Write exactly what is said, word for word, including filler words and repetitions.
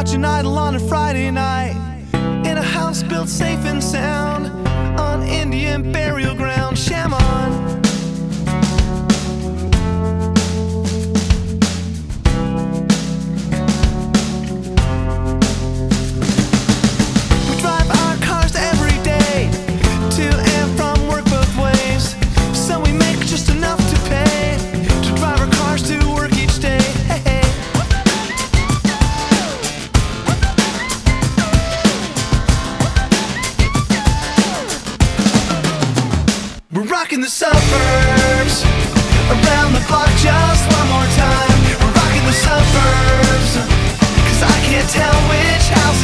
watching Idol on a Friday night in a house built safe and sound on Indian burial ground. Sham on. We drive our cars every day to and from work both ways, so we make just enough to pay to drive our cars to work each day. Hey, hey. We're rocking the suburbs, around the clock just one more time. We're rocking the suburbs, 'cause I can't tell which house